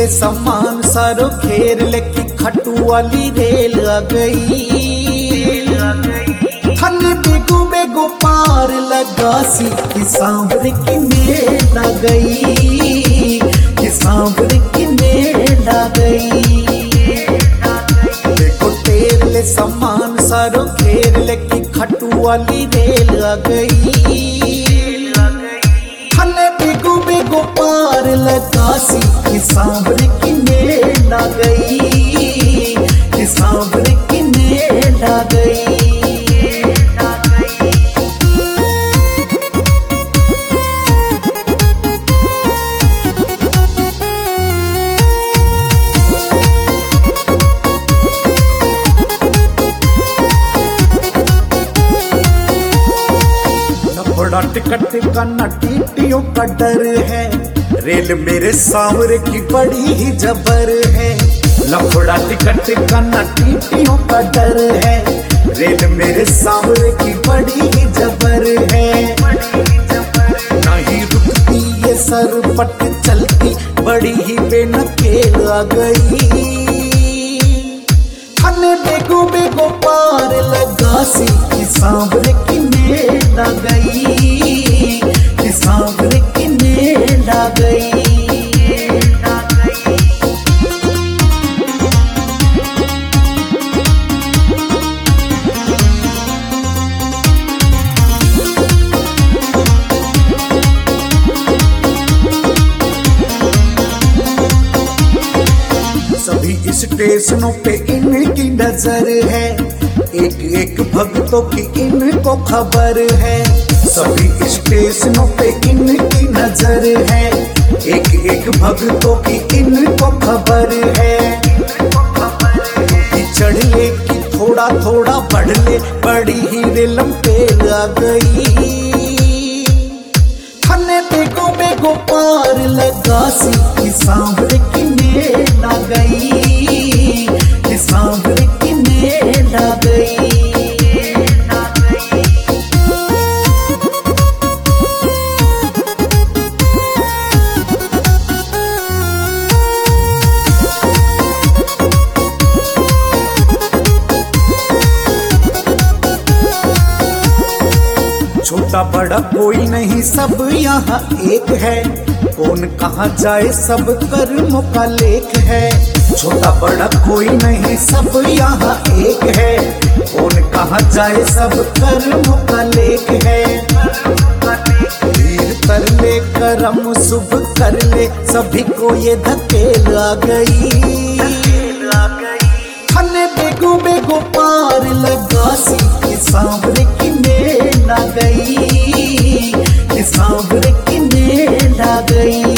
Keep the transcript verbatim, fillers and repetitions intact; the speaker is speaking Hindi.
ले सामान सारो घेर ले की खटू वाली रेल आ गई। थने बेगो बेगो पार लगा सी कि सांवरे की मेल आ गई, कि सांवरे की मेल आ गई। देखो तेर ले सामान सारो घेर ले की खटू वाली रेल आ गई। थने बेगो बेगो पार लगा सी कि सांवरे की मेल आ गई, कि सांवरे की मेल आ गई। बड़ा टिकट का न टीटियों का डर है, रेल मेरे सांवरे की बड़ी ही जबर है। लफड़ा टिकट का न टीटियों का डर है, रेल मेरे सांवरे की बड़ी ही जबर है। नहीं रुकती ये सरपट चलती, बड़ी ही बेनकेल आ गई। थने बेगो बेगो पार लगा सी कि सांवरे की मेल आ गई, कि सांवरे की मेल आ गई। सभी स्टेशनों पे इनकी नजर है, एक एक भक्तों की इनको खबर है। सभी स्टेशनों पे इनकी नजर है, एक एक भक्तों की इनको खबर है। कि चढ़ ले कि थोड़ा थोड़ा बढ़ ले, बड़ी ही रेलम पेल आ गई। थने बेगो बेगो पार लगा सी कि सांवरे की मेल आ गई, कि सांवरे की मेल आ गई। छोटा बड़ा कोई नहीं, सब यहाँ एक है। कौन कहाँ जाए सब कर्मों का लेख है। छोटा बड़ा कोई नहीं, सब यहाँ एक है। कौन कहाँ जाए सब कर्मों का लेख है। तीर तर ले करम शुभ कर ले, सभी को ये धकेल आ गई। थने बेगो बेगो पार लगा सी कि सांवरे की मेल आ गई, कि सांवरे की मेल आ गई।